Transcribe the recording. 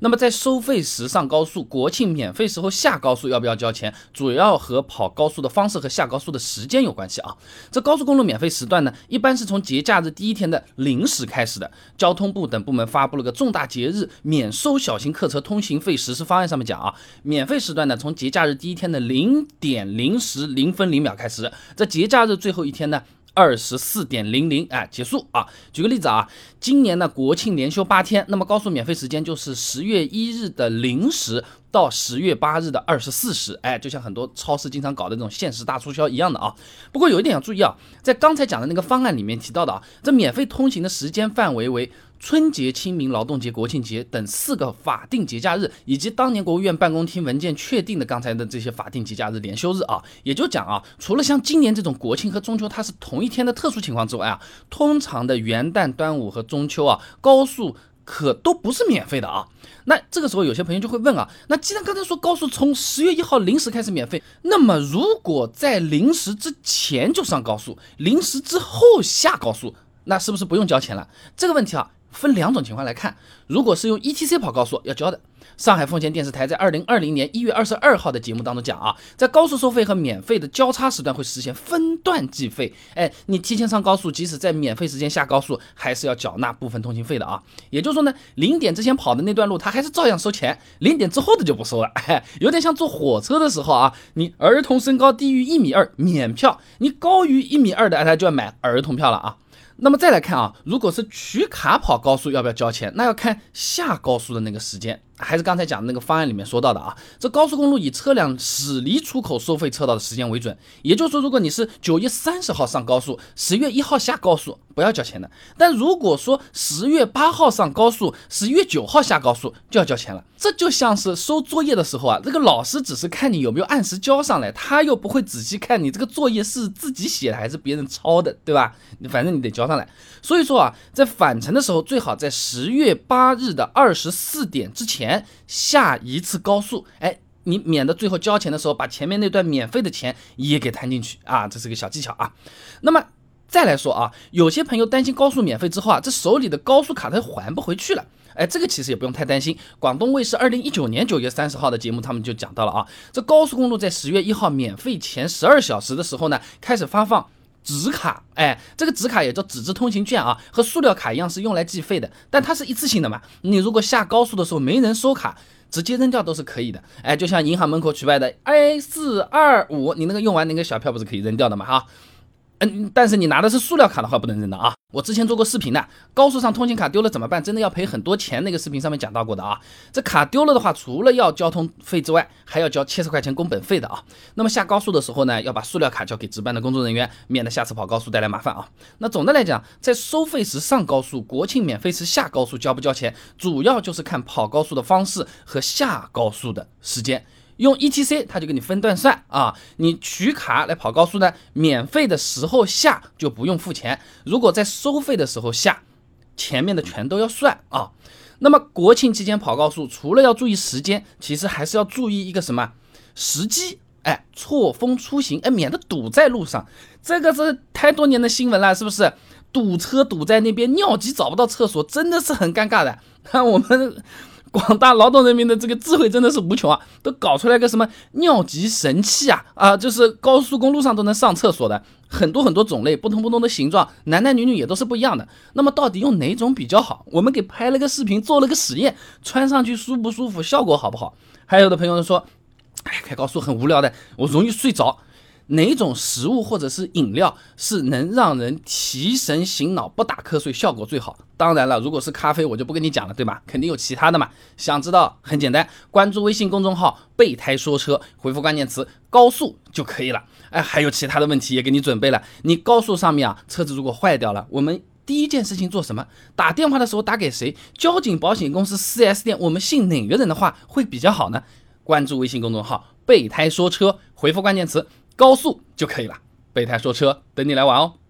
那么在收费时上高速，国庆免费时候下高速要不要交钱，主要和跑高速的方式和下高速的时间有关系啊。这高速公路免费时段呢，一般是从节假日第一天的0时开始的。交通部等部门发布了个重大节日免收小型客车通行费实施方案，上面讲啊，免费时段呢从节假日第一天的0点0时0分0秒开始，这节假日最后一天呢24.00结束啊。举个例子啊，今年呢国庆连休8天，那么高速免费时间就是10月1日的0时到10月8日的24时，就像很多超市经常搞的这种限时大促销一样的啊。不过有一点要注意啊，在刚才讲的那个方案里面提到的啊，这免费通行的时间范围为春节、清明、劳动节、国庆节等4个法定节假日，以及当年国务院办公厅文件确定的刚才的这些法定节假日连休日啊。也就讲啊，除了像今年这种国庆和中秋它是同一天的特殊情况之外啊，通常的元旦、端午和中秋啊，高速可都不是免费的啊。那这个时候有些朋友就会问啊，那既然刚才说高速从10月1号0时开始免费，那么如果在0时之前就上高速，0时之后下高速，那是不是不用交钱了？这个问题啊分2种情况来看。如果是用 ETC 跑高速要交的，上海奉贤电视台在2020年1月22号的节目当中讲啊，在高速收费和免费的交叉时段会实现分段计费。你提前上高速，即使在免费时间下高速，还是要缴纳部分通行费的啊。也就是说呢，0点之前跑的那段路，它还是照样收钱，0点之后的就不收了。有点像坐火车的时候啊，你儿童身高低于1.2米免票，你高于1.2米的，他就要买儿童票了啊。那么再来看啊，如果是取卡跑高速要不要交钱，那要看下高速的那个时间，还是刚才讲的那个方案里面说到的啊，这高速公路以车辆驶离出口收费车道的时间为准。也就是说，如果你是9月30号上高速，10月1号下高速，不要交钱的。但如果说10月8号上高速，11月9号下高速，就要交钱了。这就像是收作业的时候啊，这个老师只是看你有没有按时交上来，他又不会仔细看你这个作业是自己写的还是别人抄的，对吧？反正你得交上来。所以说啊，在返程的时候，最好在10月8日的24点之前下一次高速，你免得最后交钱的时候把前面那段免费的钱也给摊进去啊，这是个小技巧啊。那么再来说啊，有些朋友担心高速免费之后啊，这手里的高速卡它还不回去了。这个其实也不用太担心。广东卫视2019年9月30号的节目，他们就讲到了啊，这高速公路在10月1号免费前12小时的时候呢，开始发放纸卡。这个纸卡也叫纸质通行券啊，和塑料卡一样是用来计费的，但它是一次性的嘛，你如果下高速的时候没人收卡，直接扔掉都是可以的。就像银行门口取外的 A425， 你那个用完那个小票不是可以扔掉的嘛哈。但是你拿的是塑料卡的话不能扔的啊。我之前做过视频的，高速上通行卡丢了怎么办，真的要赔很多钱，那个视频上面讲到过的啊。这卡丢了的话，除了要交通费之外，还要交70块钱工本费的啊。那么下高速的时候呢，要把塑料卡交给值班的工作人员，免得下次跑高速带来麻烦啊。那总的来讲，在收费时上高速，国庆免费时下高速交不交钱，主要就是看跑高速的方式和下高速的时间。用 ETC 它就给你分段算啊，你取卡来跑高速呢，免费的时候下就不用付钱，如果在收费的时候下，前面的全都要算啊。那么国庆期间跑高速，除了要注意时间，其实还是要注意一个什么时机，错峰出行，免得堵在路上。这个是太多年的新闻了，是不是？堵车堵在那边，尿急找不到厕所，真的是很尴尬的。看我们广大劳动人民的这个智慧真的是无穷啊，都搞出来个什么尿急神器啊，就是高速公路上都能上厕所的，很多种类，不同的形状，男男女女也都是不一样的。那么到底用哪种比较好？我们给拍了个视频，做了个实验，穿上去舒不舒服，效果好不好？还有的朋友说，开高速很无聊的，我容易睡着。哪种食物或者是饮料是能让人提神醒脑不打瞌睡效果最好？当然了，如果是咖啡我就不跟你讲了，对吧？肯定有其他的嘛。想知道很简单，关注微信公众号备胎说车，回复关键词高速就可以了。还有其他的问题也给你准备了。你高速上面车子如果坏掉了，我们第一件事情做什么？打电话的时候打给谁？交警、保险公司、4S 店，我们信哪个人的话会比较好呢？关注微信公众号备胎说车，回复关键词高速就可以了。备胎说车等你来玩哦。